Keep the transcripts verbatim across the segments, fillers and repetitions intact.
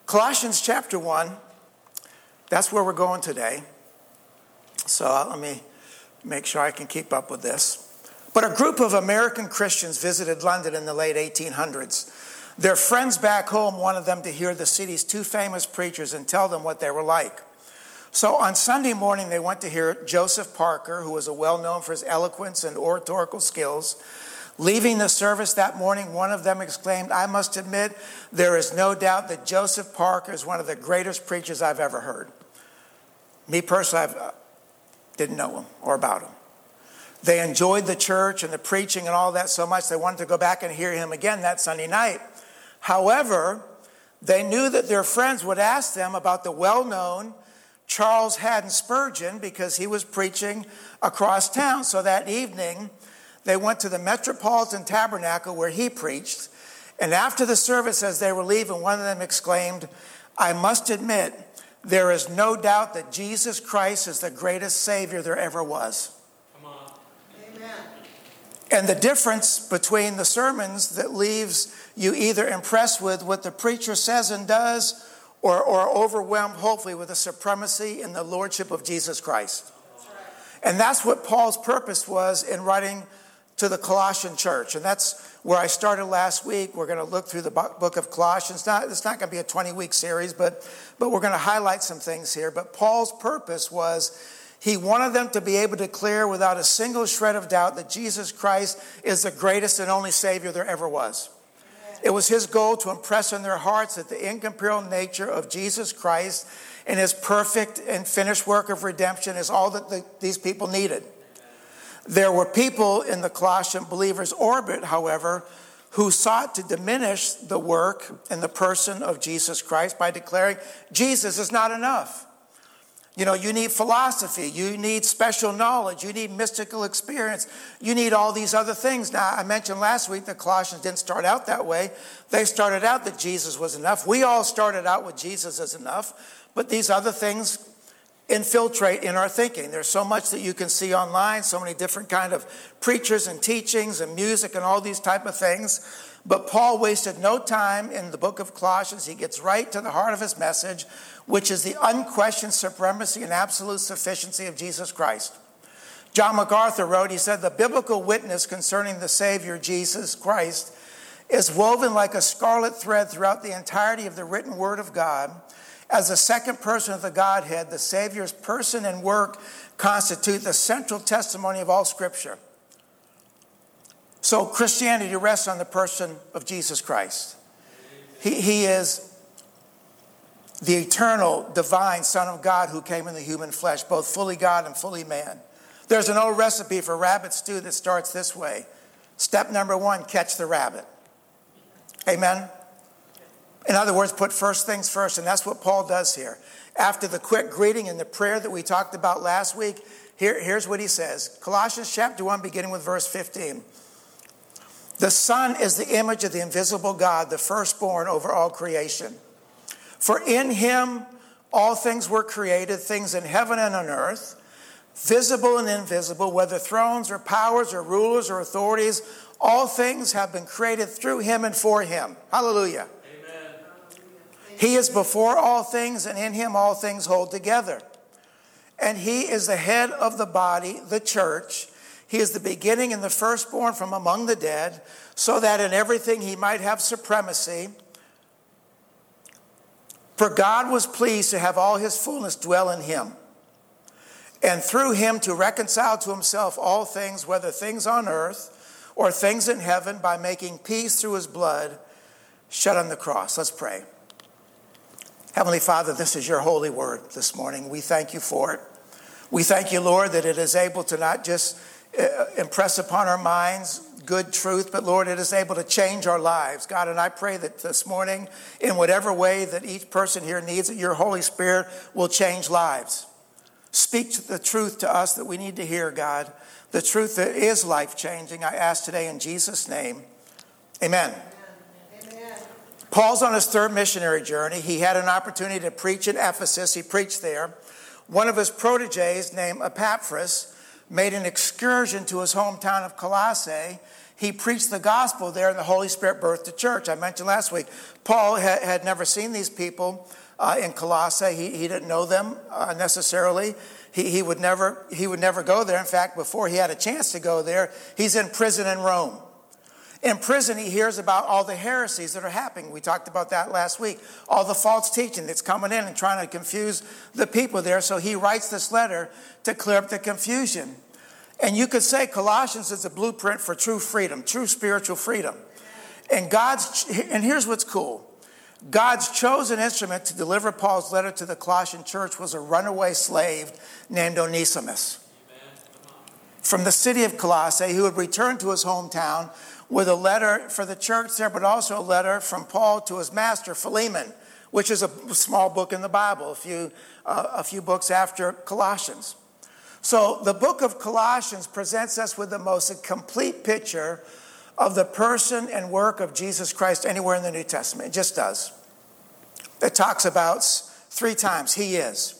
Colossians chapter one, that's where we're going today. So uh, let me make sure I can keep up with this. But a group of American Christians visited London in the late eighteen hundreds. Their friends back home wanted them to hear the city's two famous preachers and tell them what they were like. So on Sunday morning, they went to hear Joseph Parker, who was well known for his eloquence and oratorical skills. Leaving the service that morning, one of them exclaimed, "I must admit, there is no doubt that Joseph Parker is one of the greatest preachers I've ever heard." Me personally, I didn't know him or about him. They enjoyed the church and the preaching and all that so much they wanted to go back and hear him again that Sunday night. However, they knew that their friends would ask them about the well-known Charles Haddon Spurgeon because he was preaching across town. So that evening, they went to the Metropolitan Tabernacle where he preached. And after the service, as they were leaving, one of them exclaimed, "I must admit, there is no doubt that Jesus Christ is the greatest Savior there ever was." And the difference between the sermons that leaves you either impressed with what the preacher says and does or, or overwhelmed, hopefully, with the supremacy and the lordship of Jesus Christ. That's right. And that's what Paul's purpose was in writing to the Colossian church. And that's where I started last week. We're going to look through the book of Colossians. Not, it's not going to be a twenty-week series, but, but we're going to highlight some things here. But Paul's purpose was he wanted them to be able to declare without a single shred of doubt that Jesus Christ is the greatest and only Savior there ever was. It was his goal to impress on their hearts that the incomparable nature of Jesus Christ and his perfect and finished work of redemption is all that the, these people needed. There were people in the Colossian believers' orbit, however, who sought to diminish the work and the person of Jesus Christ by declaring Jesus is not enough. You know, you need philosophy, you need special knowledge, you need mystical experience, you need all these other things. Now, I mentioned last week the Colossians didn't start out that way. They started out that Jesus was enough. We all started out with Jesus as enough, but these other things infiltrate in our thinking. There's so much that you can see online, so many different kind of preachers and teachings and music and all these type of things. But Paul wasted no time in the book of Colossians. He gets right to the heart of his message, which is the unquestioned supremacy and absolute sufficiency of Jesus Christ. John MacArthur wrote, he said, "The biblical witness concerning the Savior, Jesus Christ, is woven like a scarlet thread throughout the entirety of the written word of God. As the second person of the Godhead, the Savior's person and work constitute the central testimony of all Scripture." So Christianity rests on the person of Jesus Christ. He, he is the eternal, divine Son of God who came in the human flesh, both fully God and fully man. There's an old recipe for rabbit stew that starts this way. Step number one, catch the rabbit. Amen? In other words, put first things first, and that's what Paul does here. After the quick greeting and the prayer that we talked about last week, here, here's what he says. Colossians chapter one, beginning with verse fifteen. "The Son is the image of the invisible God, the firstborn over all creation. For in him all things were created, things in heaven and on earth, visible and invisible, whether thrones or powers or rulers or authorities, all things have been created through him and for him." Hallelujah. Amen. "He is before all things, and in him all things hold together. And he is the head of the body, the church. He is the beginning and the firstborn from among the dead, so that in everything he might have supremacy. For God was pleased to have all his fullness dwell in him, and through him to reconcile to himself all things, whether things on earth or things in heaven, by making peace through his blood shed on the cross." Let's pray. Heavenly Father, this is your holy word this morning. We thank you for it. We thank you, Lord, that it is able to not just impress upon our minds good truth, but Lord, it is able to change our lives. God, and I pray that this morning, in whatever way that each person here needs it, your Holy Spirit will change lives. Speak the truth to us that we need to hear, God. The truth that is life-changing, I ask today in Jesus' name. Amen. Amen. Paul's on his third missionary journey. He had an opportunity to preach in Ephesus. He preached there. One of his proteges, named Epaphras, made an excursion to his hometown of Colossae. He preached the gospel there, and the Holy Spirit birthed the church. I mentioned last week, Paul had, had never seen these people uh, in Colossae. He, he didn't know them uh, necessarily. He, he would never, he would never go there. In fact, before he had a chance to go there, he's in prison in Rome. In prison, he hears about all the heresies that are happening. We talked about that last week. All the false teaching that's coming in and trying to confuse the people there. So he writes this letter to clear up the confusion. And you could say Colossians is a blueprint for true freedom, true spiritual freedom. And God's, and here's what's cool. God's chosen instrument to deliver Paul's letter to the Colossian church was a runaway slave named Onesimus from the city of Colossae, who had returned to his hometown with a letter for the church there, but also a letter from Paul to his master, Philemon, which is a small book in the Bible, a few, uh, a few books after Colossians. So the book of Colossians presents us with the most complete picture of the person and work of Jesus Christ anywhere in the New Testament. It just does. It talks about three times, he is.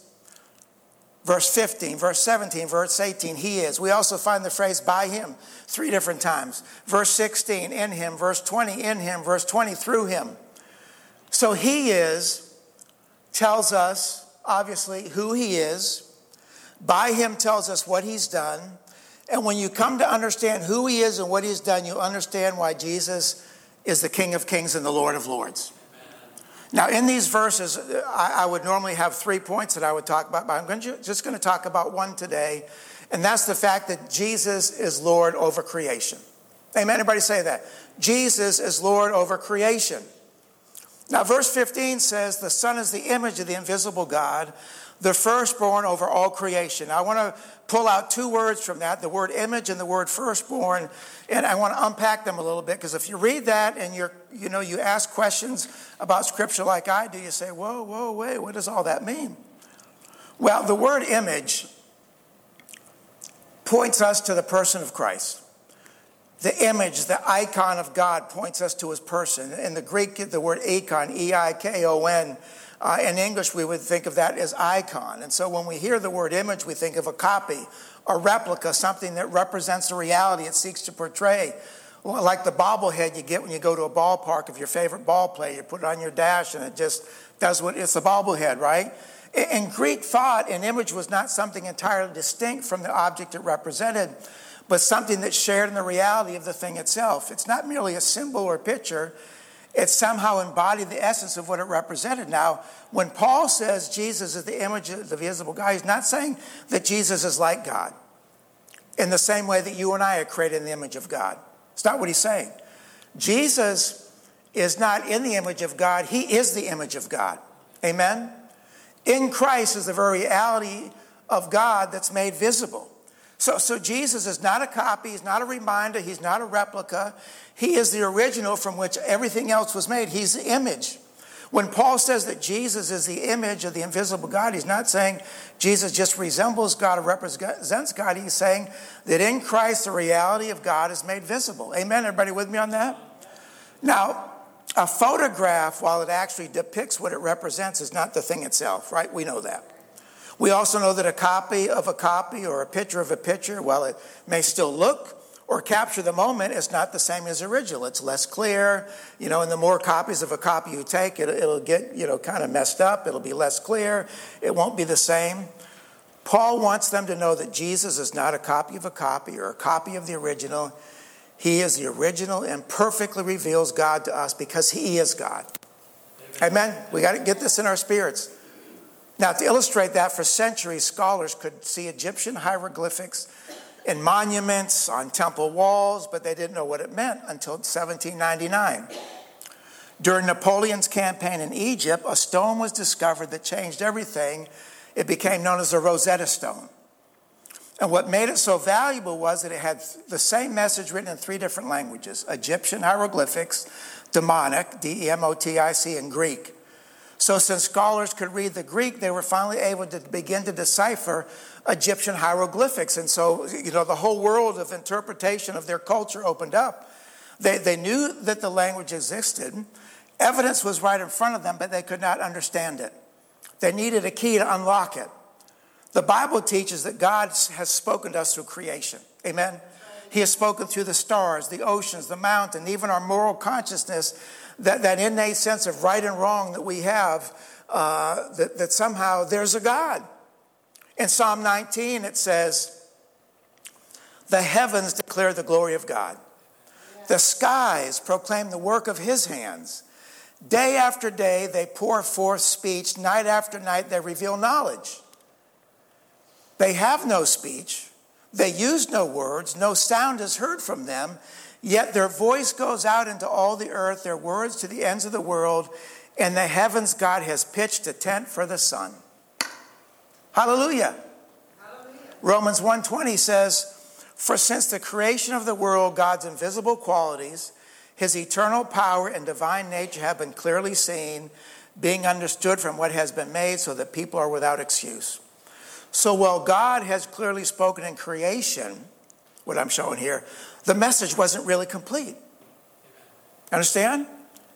Verse fifteen, verse seventeen, verse eighteen, he is. We also find the phrase by him three different times. Verse sixteen, in him. Verse twenty, in him. Verse twenty, through him. So he is tells us, obviously, who he is. By him tells us what he's done. And when you come to understand who he is and what he's done, you understand why Jesus is the King of Kings and the Lord of Lords. Now, in these verses, I, I would normally have three points that I would talk about, but I'm going to, just going to talk about one today, and that's the fact that Jesus is Lord over creation. Amen? Everybody say that. Jesus is Lord over creation. Now, verse fifteen says, the Son is the image of the invisible God, the firstborn over all creation. Now, I want to pull out two words from that, the word image and the word firstborn, and I want to unpack them a little bit, because if you read that and you're, you know, you ask questions about Scripture like I do, you say, whoa, whoa, wait, what does all that mean? Well, the word image points us to the person of Christ. The image, the icon of God points us to his person. In the Greek, the word icon, E I K O N, Uh, in English, we would think of that as icon. And so when we hear the word image, we think of a copy, a replica, something that represents the reality it seeks to portray. Well, like the bobblehead you get when you go to a ballpark of your favorite ball player. You put it on your dash and it just does what, it's a bobblehead, right? In Greek thought, an image was not something entirely distinct from the object it represented, but something that shared in the reality of the thing itself. It's not merely a symbol or picture. It somehow embodied the essence of what it represented. Now, when Paul says Jesus is the image of the visible God, he's not saying that Jesus is like God in the same way that you and I are created in the image of God. It's not what he's saying. Jesus is not in the image of God. He is the image of God. Amen? In Christ is the very reality of God that's made visible. So, so Jesus is not a copy, he's not a reminder, he's not a replica. He is the original from which everything else was made. He's the image. When Paul says that Jesus is the image of the invisible God, he's not saying Jesus just resembles God or represents God. He's saying that in Christ the reality of God is made visible. Amen? Everybody with me on that? Now, a photograph, while it actually depicts what it represents, is not the thing itself, right? We know that. We also know that a copy of a copy or a picture of a picture, while it may still look or capture the moment, is not the same as original. It's less clear, you know, and the more copies of a copy you take, it, it'll get, you know, kind of messed up. It'll be less clear. It won't be the same. Paul wants them to know that Jesus is not a copy of a copy or a copy of the original. He is the original and perfectly reveals God to us because he is God. Amen? We got to get this in our spirits. Now, to illustrate that, for centuries, scholars could see Egyptian hieroglyphics in monuments, on temple walls, but they didn't know what it meant until seventeen ninety-nine. During Napoleon's campaign in Egypt, a stone was discovered that changed everything. It became known as the Rosetta Stone. And what made it so valuable was that it had the same message written in three different languages: Egyptian hieroglyphics, Demonic, D E M O T I C, and Greek. So since scholars could read the Greek, they were finally able to begin to decipher Egyptian hieroglyphics. And so, you know, the whole world of interpretation of their culture opened up. They, they knew that the language existed. Evidence was right in front of them, but they could not understand it. They needed a key to unlock it. The Bible teaches that God has spoken to us through creation. Amen? he has spoken through the stars, the oceans, the mountain, even our moral consciousness, that, that innate sense of right and wrong that we have, uh, that, that somehow there's a God. In Psalm nineteen, it says, the heavens declare the glory of God. The skies proclaim the work of his hands. Day after day, they pour forth speech. Night after night, they reveal knowledge. They have no speech. They use no words. No sound is heard from them. Yet their voice goes out into all the earth, their words to the ends of the world. In the heavens, God has pitched a tent for the sun. Hallelujah. Hallelujah. Romans one twenty says, for since the creation of the world, God's invisible qualities, his eternal power and divine nature have been clearly seen, being understood from what has been made, so that people are without excuse. So while God has clearly spoken in creation, what I'm showing here, the message wasn't really complete. Understand?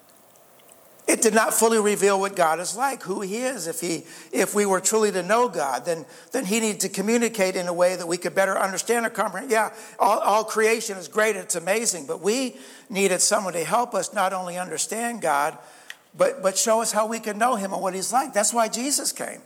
It did not fully reveal what God is like, who he is. If he, if we were truly to know God, then, then he needed to communicate in a way that we could better understand or comprehend. Yeah, all, all creation is great, it's amazing, but we needed someone to help us not only understand God, but, but show us how we can know him and what he's like. That's why Jesus came.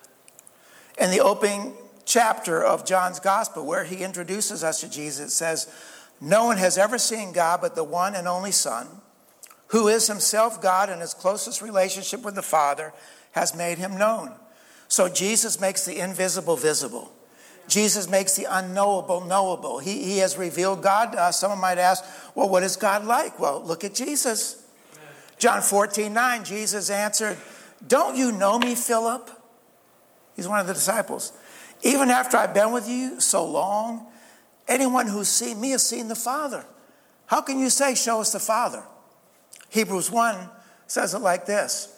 In the opening chapter of John's Gospel, where he introduces us to Jesus, it says, no one has ever seen God but the one and only Son, who is himself God, and his closest relationship with the Father has made him known. So Jesus makes the invisible visible. Jesus makes the unknowable knowable. He, he has revealed God to us. Someone might ask, well, what is God like? Well, look at Jesus. Amen. John fourteen nine, Jesus answered, don't you know me, Philip? He's one of the disciples. Even after I've been with you so long, anyone who's seen me has seen the Father. How can you say, show us the Father? Hebrews one says it like this.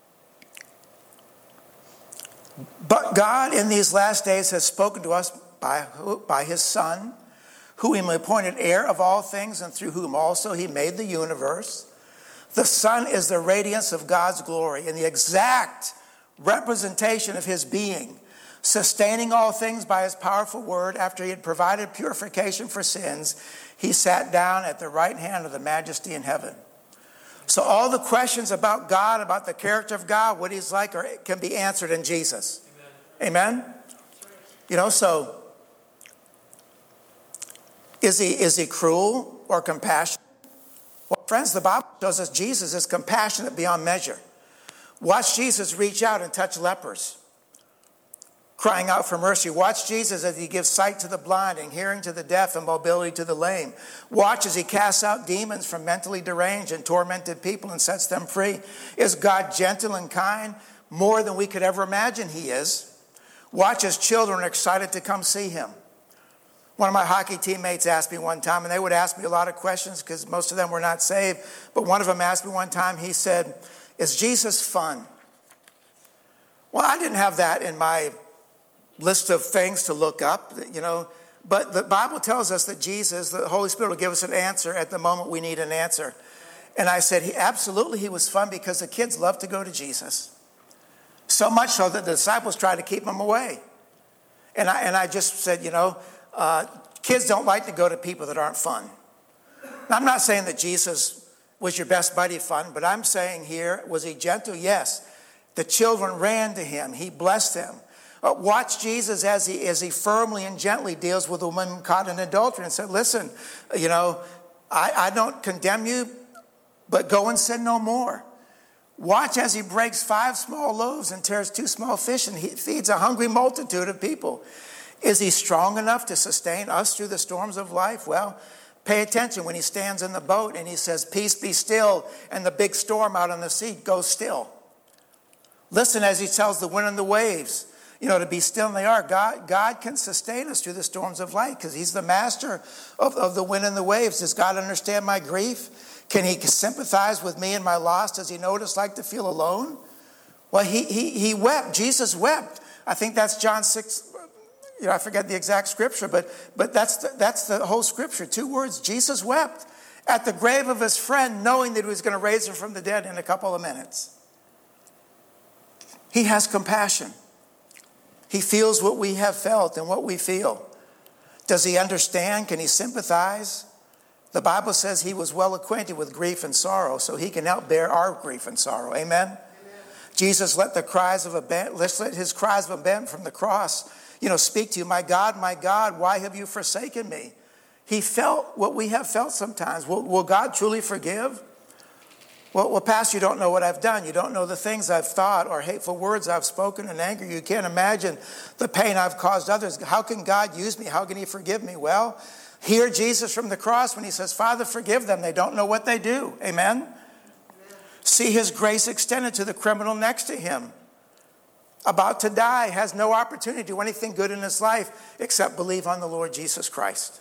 But God in these last days has spoken to us by, by his Son, who he appointed heir of all things, and through whom also he made the universe. The Son is the radiance of God's glory and the exact representation of his being, sustaining all things by his powerful word. After he had provided purification for sins, he sat down at the right hand of the Majesty in heaven. So all the questions about God, about the character of God, what he's like, are, can be answered in Jesus. Amen? Amen? You know, so is he, is he cruel or compassionate? Well, friends, the Bible shows us Jesus is compassionate beyond measure. Watch Jesus reach out and touch lepers, crying out for mercy. Watch Jesus as he gives sight to the blind and hearing to the deaf and mobility to the lame. Watch as he casts out demons from mentally deranged and tormented people and sets them free. Is God gentle and kind? More than we could ever imagine he is. Watch as children are excited to come see him. One of my hockey teammates asked me one time, and they would ask me a lot of questions because most of them were not saved, but one of them asked me one time, he said, is Jesus fun? Well, I didn't have that in my list of things to look up, you know, but the Bible tells us that Jesus, the Holy Spirit, will give us an answer at the moment we need an answer. And I said, he, absolutely, he was fun because the kids love to go to Jesus. So much so that the disciples tried to keep him away. And I, and I just said, you know, uh, kids don't like to go to people that aren't fun. Now, I'm not saying that Jesus was your best buddy fun, but I'm saying here, was he gentle? Yes. The children ran to him. He blessed them. Uh, watch Jesus as he, as he firmly and gently deals with a woman caught in adultery and said, listen, you know, I, I don't condemn you, but go and sin no more. Watch as he breaks five small loaves and tears two small fish and he feeds a hungry multitude of people. Is he strong enough to sustain us through the storms of life? Well, pay attention when he stands in the boat and he says, peace be still, and the big storm out on the sea goes still. Listen as he tells the wind and the waves, you know, to be still, and they are. God, God can sustain us through the storms of life because he's the master of, of the wind and the waves. Does God understand my grief? Can he sympathize with me in my loss? Does he know what it's like to feel alone? Well, he, he, he wept. Jesus wept. I think that's John six. You know, I forget the exact scripture, but, but that's, the, that's the whole scripture. Two words, Jesus wept at the grave of his friend, knowing that he was going to raise him from the dead in a couple of minutes. He has compassion. He feels what we have felt and what we feel. Does he understand? Can he sympathize? The Bible says he was well acquainted with grief and sorrow, so he can help bear our grief and sorrow. Amen? Amen. Jesus let the cries of a let's let his cries of abandonment from the cross, you know, speak to you. My God, my God, why have you forsaken me? He felt what we have felt sometimes. Will, will God truly forgive? Well, well, Pastor, you don't know what I've done. You don't know the things I've thought or hateful words I've spoken in anger. You can't imagine the pain I've caused others. How can God use me? How can he forgive me? Well, hear Jesus from the cross when he says, Father, forgive them. They don't know what they do. Amen? Amen. See his grace extended to the criminal next to him. About to die, has no opportunity to do anything good in his life except believe on the Lord Jesus Christ.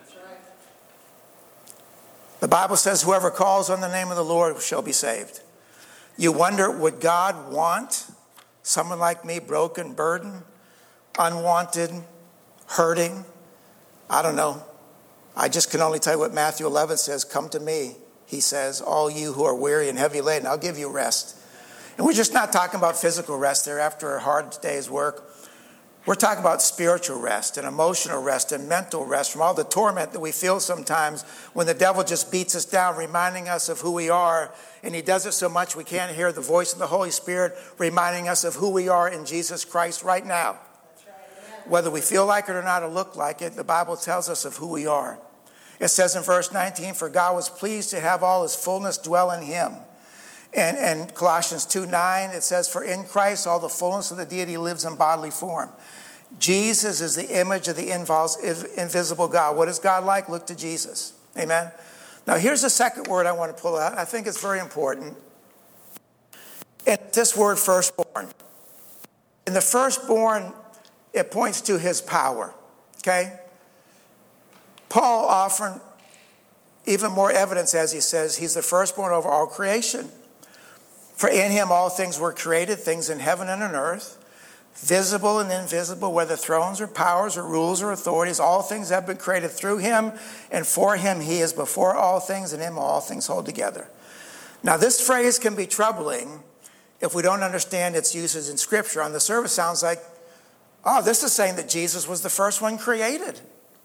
The Bible says whoever calls on the name of the Lord shall be saved. You wonder, would God want someone like me, broken, burdened, unwanted, hurting? I don't know. I just can only tell you what Matthew eleven says. Come to me, he says, all you who are weary and heavy laden, I'll give you rest. And we're just not talking about physical rest there after a hard day's work. We're talking about spiritual rest and emotional rest and mental rest from all the torment that we feel sometimes when the devil just beats us down, reminding us of who we are. And he does it so much we can't hear the voice of the Holy Spirit reminding us of who we are in Jesus Christ right now. Whether we feel like it or not or look like it, the Bible tells us of who we are. It says in verse nineteen, for God was pleased to have all his fullness dwell in him. And, and Colossians two nine, it says, for in Christ all the fullness of the deity lives in bodily form. Jesus is the image of the invisible God. What is God like? Look to Jesus. Amen. Now here's the second word I want to pull out. I think it's very important. And this word firstborn. In the firstborn, it points to his power. Okay? Paul offering even more evidence as he says he's the firstborn over all creation. For in him all things were created, things in heaven and on earth, visible and invisible, whether thrones or powers or rules or authorities, all things have been created through him, and for him he is before all things, and in him all things hold together. Now this phrase can be troubling if we don't understand its uses in Scripture. On the surface sounds like, oh, this is saying that Jesus was the first one created.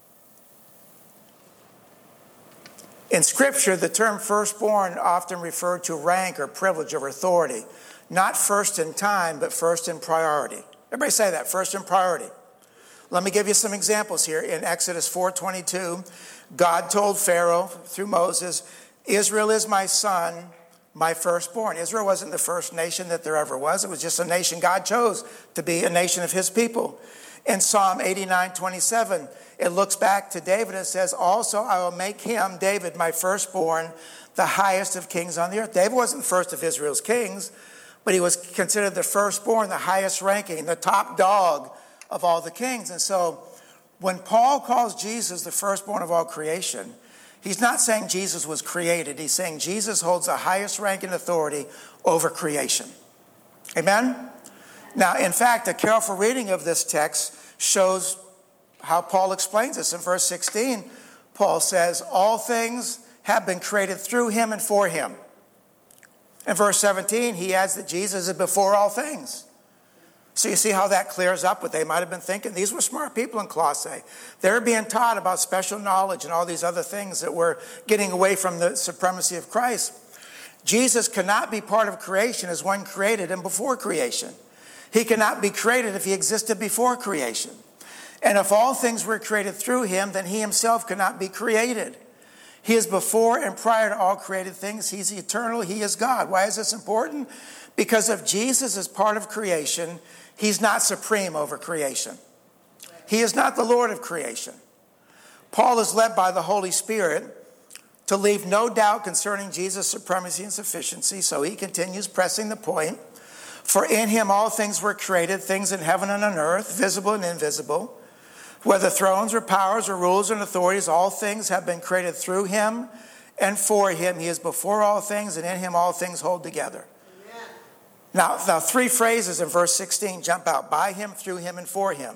In Scripture, the term firstborn often referred to rank or privilege or authority. Not first in time, but first in priority. Everybody say that, first in priority. Let me give you some examples here. In Exodus four twenty-two, God told Pharaoh through Moses, Israel is my son, my firstborn. Israel wasn't the first nation that there ever was. It was just a nation God chose to be a nation of his people. In Psalm eighty-nine twenty-seven, it looks back to David and says, also I will make him, David, my firstborn, the highest of kings on the earth. David wasn't the first of Israel's kings, but he was considered the firstborn, the highest ranking, the top dog of all the kings. And so when Paul calls Jesus the firstborn of all creation, he's not saying Jesus was created. He's saying Jesus holds the highest rank and authority over creation. Amen? Now, in fact, a careful reading of this text shows how Paul explains this. In verse sixteen, Paul says, all things have been created through him and for him. In verse seventeen, he adds that Jesus is before all things. So you see how that clears up what they might have been thinking. These were smart people in Colossae. They were being taught about special knowledge and all these other things that were getting away from the supremacy of Christ. Jesus cannot be part of creation as one created and before creation. He cannot be created if he existed before creation. And if all things were created through him, then he himself cannot be created. He is before and prior to all created things. He's eternal. He is God. Why is this important? Because if Jesus is part of creation, he's not supreme over creation. He is not the Lord of creation. Paul is led by the Holy Spirit to leave no doubt concerning Jesus' supremacy and sufficiency. So he continues pressing the point. For in him all things were created, things in heaven and on earth, visible and invisible. Whether thrones or powers or rules and authorities, all things have been created through him and for him. He is before all things, and in him all things hold together. Amen. Now, now, three phrases in verse sixteen jump out. By him, through him, and for him.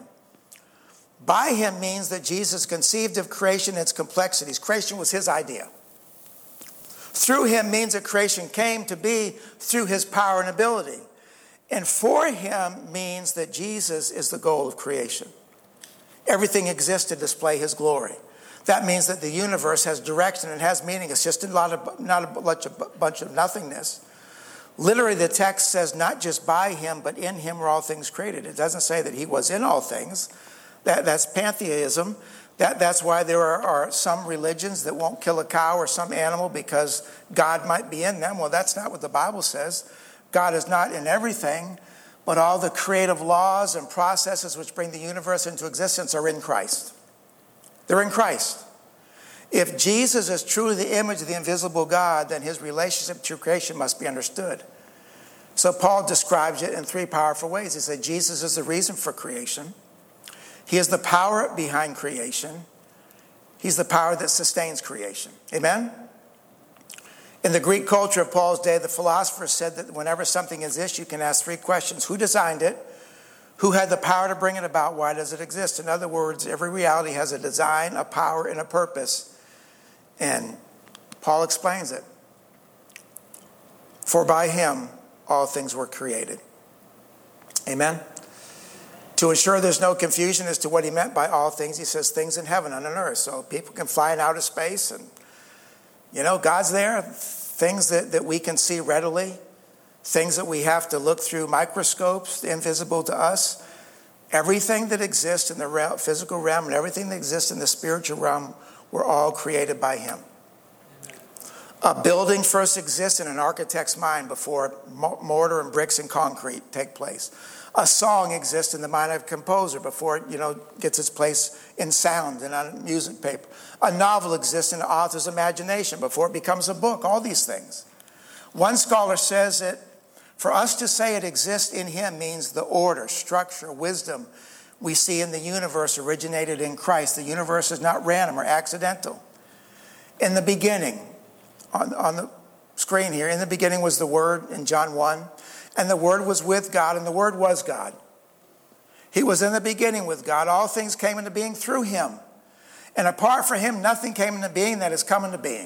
By him means that Jesus conceived of creation and its complexities. Creation was his idea. Through him means that creation came to be through his power and ability. And for him means that Jesus is the goal of creation. Everything exists to display his glory. That means that the universe has direction and has meaning. It's just a lot of, not a bunch of, bunch of nothingness. Literally, the text says not just by him, but in him were all things created. It doesn't say that he was in all things. That, that's pantheism. That, that's why there are, are some religions that won't kill a cow or some animal because God might be in them. Well, that's not what the Bible says. God is not in everything, but all the creative laws and processes which bring the universe into existence are in Christ. They're in Christ. If Jesus is truly the image of the invisible God, then his relationship to creation must be understood. So Paul describes it in three powerful ways. He said Jesus is the reason for creation. He is the power behind creation. He's the power that sustains creation. Amen? In the Greek culture of Paul's day, the philosophers said that whenever something exists, you can ask three questions. Who designed it? Who had the power to bring it about? Why does it exist? In other words, every reality has a design, a power, and a purpose. And Paul explains it. For by him, all things were created. Amen? To ensure there's no confusion as to what he meant by all things, he says things in heaven and on earth. So people can fly in outer space and, you know, God's there. Things that, that we can see readily. Things that we have to look through microscopes, invisible to us. Everything that exists in the realm, physical realm and everything that exists in the spiritual realm were all created by him. A building first exists in an architect's mind before mortar and bricks and concrete take place. A song exists in the mind of a composer before it, you know, gets its place in sound and on music paper. A novel exists in the author's imagination before it becomes a book. All these things. One scholar says that for us to say it exists in him means the order, structure, wisdom we see in the universe originated in Christ. The universe is not random or accidental. In the beginning, on, on the screen here, in the beginning was the Word in John one, and the Word was with God, and the Word was God. He was in the beginning with God. All things came into being through him. And apart from him, nothing came into being that has come into being.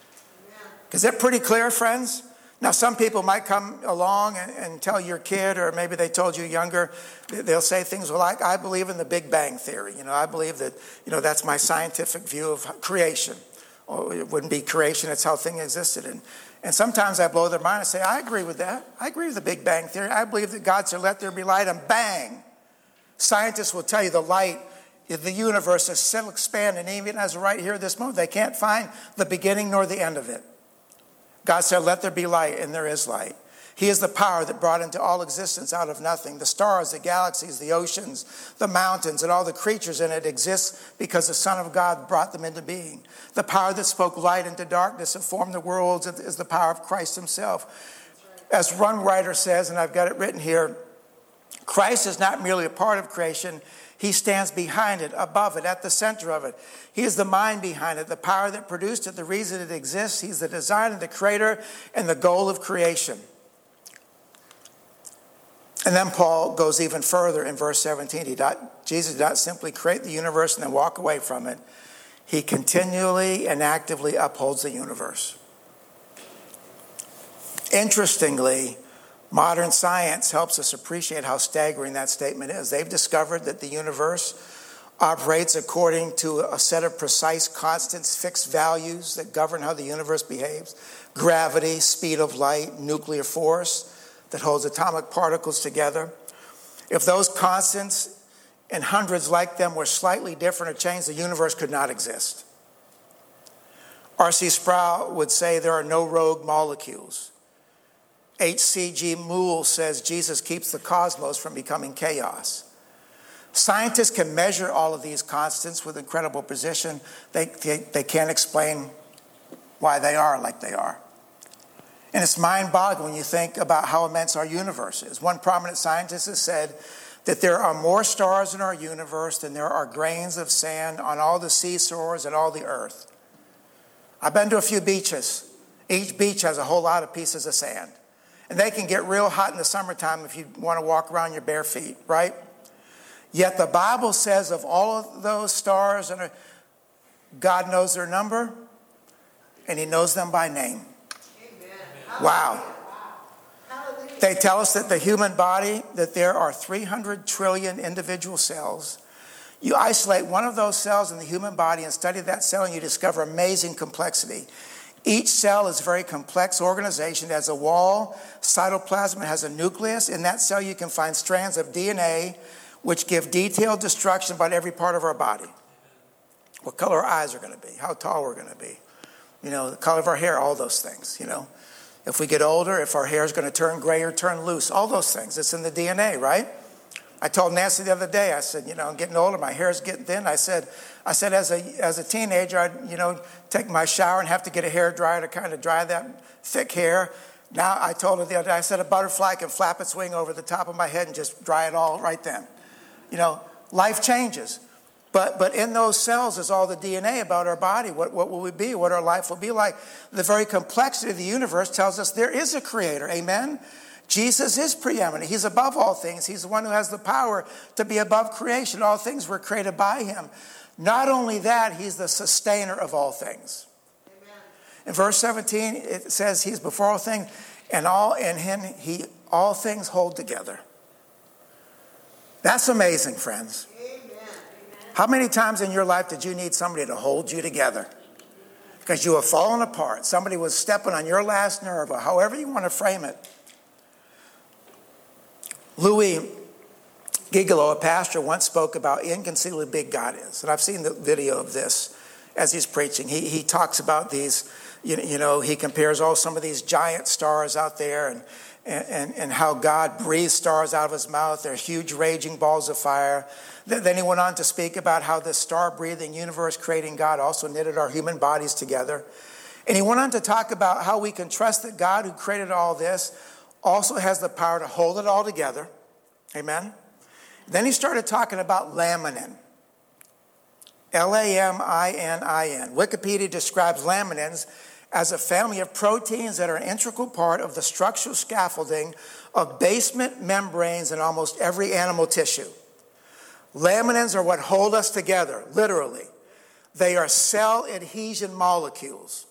Is that pretty clear, friends? Now, some people might come along and, and tell your kid, or maybe they told you younger, they'll say things like, I believe in the Big Bang Theory. You know, I believe that, you know, that's my scientific view of creation. Or it wouldn't be creation, it's how things existed. And, and sometimes I blow their mind and say, I agree with that. I agree with the Big Bang Theory. I believe that God said, let there be light, and bang. Scientists will tell you the light, the universe is still expanding, even as right here at this moment. They can't find the beginning nor the end of it. God said, let there be light, and there is light. He is the power that brought into all existence out of nothing. The stars, the galaxies, the oceans, the mountains, and all the creatures in it exist because the Son of God brought them into being. The power that spoke light into darkness and formed the worlds is the power of Christ himself. As one writer says, and I've got it written here, Christ is not merely a part of creation. He stands behind it, above it, at the center of it. He is the mind behind it, the power that produced it, the reason it exists. He's the designer, the creator, and the goal of creation. And then Paul goes even further in verse seventeen. He not, Jesus did not simply create the universe and then walk away from it. He continually and actively upholds the universe. Interestingly, modern science helps us appreciate how staggering that statement is. They've discovered that the universe operates according to a set of precise constants, fixed values that govern how the universe behaves. Gravity, speed of light, nuclear force that holds atomic particles together. If those constants and hundreds like them were slightly different or changed, the universe could not exist. R C Sproul would say there are no rogue molecules. H C G Moule says Jesus keeps the cosmos from becoming chaos. Scientists can measure all of these constants with incredible precision. They, they, they can't explain why they are like they are. And it's mind-boggling when you think about how immense our universe is. One prominent scientist has said that there are more stars in our universe than there are grains of sand on all the seashores and all the earth. I've been to a few beaches. Each beach has a whole lot of pieces of sand. And they can get real hot in the summertime if you want to walk around your bare feet, right? Yet the Bible says of all of those stars, and God knows their number, and he knows them by name. Amen. Wow. They tell us that the human body, that there are three hundred trillion individual cells. You isolate one of those cells in the human body and study that cell, and you discover amazing complexity. Each cell is a very complex organization. It has a wall, cytoplasm, it has a nucleus. In that cell, you can find strands of D N A, which give detailed instruction about every part of our body. What color our eyes are going to be, how tall we're going to be, you know, the color of our hair, all those things, you know. If we get older, if our hair is going to turn gray or turn loose, all those things. It's in the D N A, right? I told Nancy the other day, I said, you know, I'm getting older, my hair is getting thin. I said, I said, as a as a teenager, I'd, you know, take my shower and have to get a hair dryer to kind of dry that thick hair. Now, I told her the other day, I said, a butterfly can flap its wing over the top of my head and just dry it all right then. You know, life changes. But but in those cells is all the D N A about our body. What, what will we be? What our life will be like? The very complexity of the universe tells us there is a creator. Amen? Jesus is preeminent. He's above all things. He's the one who has the power to be above creation. All things were created by him. Not only that, he's the sustainer of all things. Amen. In verse seventeen, it says he's before all things, and all in him, he all things hold together. That's amazing, friends. Amen. How many times in your life did you need somebody to hold you together? Because you have fallen apart. Somebody was stepping on your last nerve, or however you want to frame it. Louis Gigolo, a pastor, once spoke about how inconceivably big God is. And I've seen the video of this as he's preaching. He he talks about these, you, you know, he compares all some of these giant stars out there and, and, and how God breathes stars out of his mouth. They're huge raging balls of fire. Then he went on to speak about how this star-breathing, universe-creating God also knitted our human bodies together. And he went on to talk about how we can trust that God who created all this also has the power to hold it all together. Amen? Then he started talking about laminin. L A M I N I N. Wikipedia describes laminins as a family of proteins that are an integral part of the structural scaffolding of basement membranes in almost every animal tissue. Laminins are what hold us together, literally. They are cell adhesion molecules.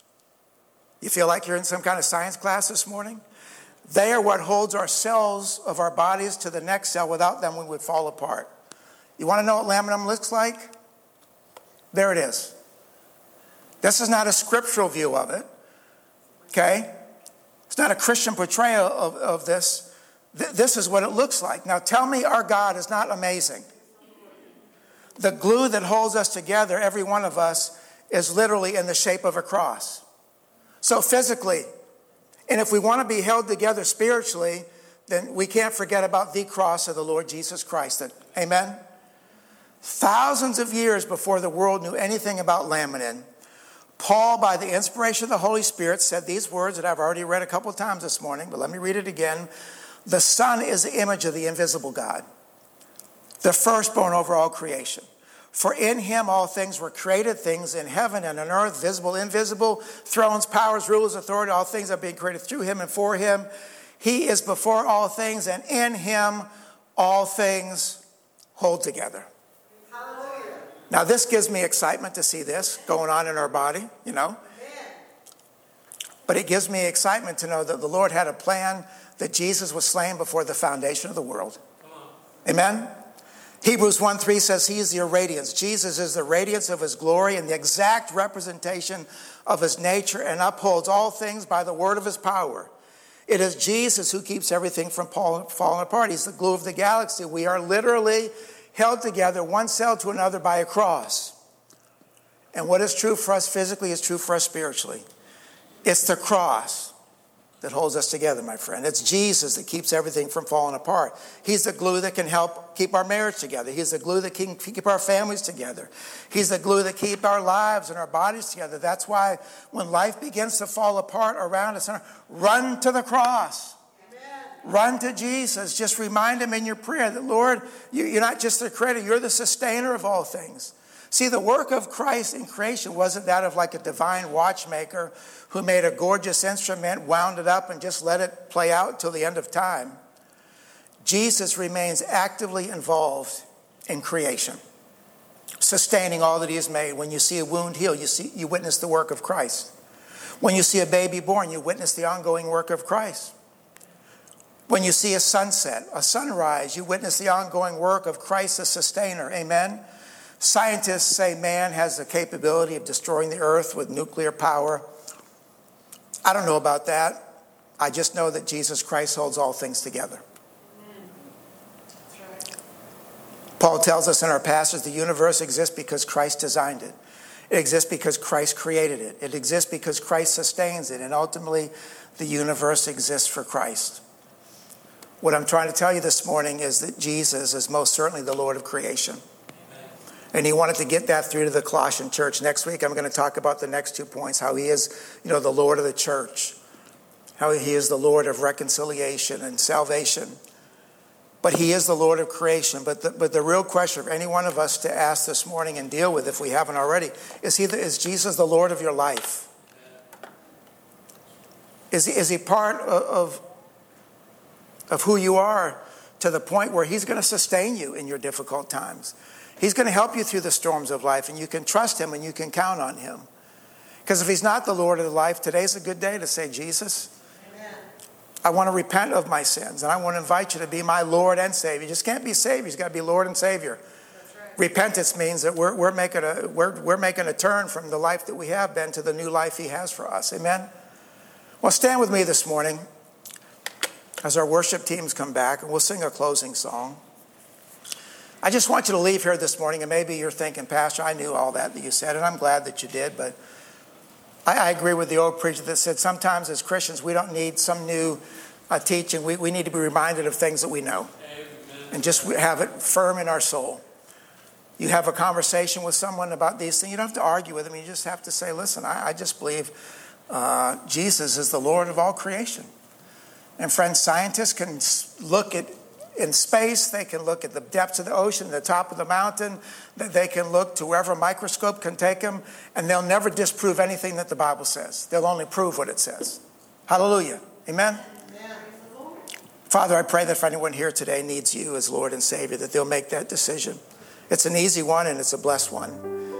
You feel like you're in some kind of science class this morning? They are what holds our cells of our bodies to the next cell. Without them, we would fall apart. You want to know what laminin looks like? There it is. This is not a scriptural view of it. Okay? It's not a Christian portrayal of, of this. Th- this is what it looks like. Now tell me our God is not amazing. The glue that holds us together, every one of us, is literally in the shape of a cross. So physically, and if we want to be held together spiritually, then we can't forget about the cross of the Lord Jesus Christ. Amen? Thousands of years before the world knew anything about laminin, Paul, by the inspiration of the Holy Spirit, said these words that I've already read a couple of times this morning, but let me read it again. The Son is the image of the invisible God, the firstborn over all creation. For in him all things were created, things in heaven and on earth, visible, invisible, thrones, powers, rulers, authority, all things are being created through him and for him. He is before all things, and in him all things hold together. Hallelujah. Now this gives me excitement to see this going on in our body, you know. But it gives me excitement to know that the Lord had a plan, that Jesus was slain before the foundation of the world. Amen? Hebrews one three says he is the radiance. Jesus is the radiance of his glory and the exact representation of his nature and upholds all things by the word of his power. It is Jesus who keeps everything from falling apart. He's the glue of the galaxy. We are literally held together, one cell to another, by a cross. And what is true for us physically is true for us spiritually. It's the cross that holds us together, my friend. It's Jesus that keeps everything from falling apart. He's the glue that can help keep our marriage together. He's the glue that can keep our families together. He's the glue that keeps our lives and our bodies together. That's why when life begins to fall apart around us, run to the cross. Amen. Run to Jesus. Just remind him in your prayer that, Lord, you're not just the creator, you're the sustainer of all things. See, the work of Christ in creation wasn't that of like a divine watchmaker who made a gorgeous instrument, wound it up, and just let it play out until the end of time. Jesus remains actively involved in creation, sustaining all that he has made. When you see a wound heal, you see, you witness the work of Christ. When you see a baby born, you witness the ongoing work of Christ. When you see a sunset, a sunrise, you witness the ongoing work of Christ the sustainer. Amen. Scientists say man has the capability of destroying the earth with nuclear power. I don't know about that. I just know that Jesus Christ holds all things together. That's right. Paul tells us in our passage the universe exists because Christ designed it. It exists because Christ created it. It exists because Christ sustains it. And ultimately, the universe exists for Christ. What I'm trying to tell you this morning is that Jesus is most certainly the Lord of creation. Amen. And he wanted to get that through to the Colossian church. Next week, I'm going to talk about the next two points, how he is, you know, the Lord of the church, how he is the Lord of reconciliation and salvation. But he is the Lord of creation. But the, but the real question for any one of us to ask this morning and deal with, if we haven't already, is he the, is Jesus the Lord of your life? Is he, is he part of, of, of who you are to the point where he's going to sustain you in your difficult times? He's going to help you through the storms of life, and you can trust him and you can count on him. Because if he's not the Lord of the life, today's a good day to say, Jesus, I want to repent of my sins, and I want to invite you to be my Lord and Savior. You just can't be Savior. You've got to be Lord and Savior. That's right. Repentance means that we're, we're, making a, we're, we're making a turn from the life that we have been to the new life he has for us. Amen? Well, stand with me this morning as our worship teams come back, and we'll sing a closing song. I just want you to leave here this morning, and maybe you're thinking, Pastor, I knew all that that you said, and I'm glad that you did, but I agree with the old preacher that said sometimes as Christians we don't need some new uh, teaching. We, we need to be reminded of things that we know. Amen. And just have it firm in our soul. You have a conversation with someone about these things. You don't have to argue with them. You just have to say, listen, I, I just believe uh, Jesus is the Lord of all creation. And friends, scientists can look at in space, they can look at the depths of the ocean, the top of the mountain, they can look to wherever a microscope can take them, and they'll never disprove anything that the Bible says. They'll only prove what it says. Hallelujah. Amen? Amen. Father, I pray that if anyone here today needs you as Lord and Savior, that they'll make that decision. It's an easy one and it's a blessed one.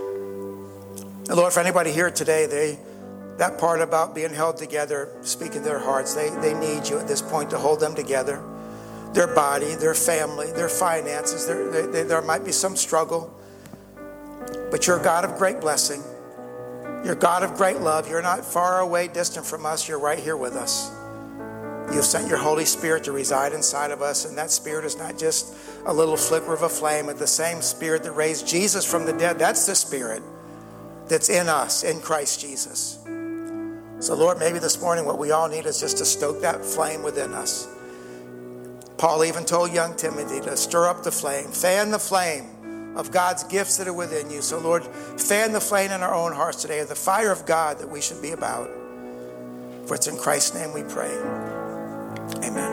And Lord, for anybody here today, they that part about being held together, speaking to their hearts, they, they need you at this point to hold them together. Their body, their family, their finances. There, there, there might be some struggle. But you're a God of great blessing. You're a God of great love. You're not far away, distant from us. You're right here with us. You've sent your Holy Spirit to reside inside of us. And that Spirit is not just a little flicker of a flame, but the same Spirit that raised Jesus from the dead. That's the Spirit that's in us, in Christ Jesus. So Lord, maybe this morning what we all need is just to stoke that flame within us. Paul even told young Timothy to stir up the flame, fan the flame of God's gifts that are within you. So Lord, fan the flame in our own hearts today of the fire of God that we should be about. For it's in Christ's name we pray. Amen.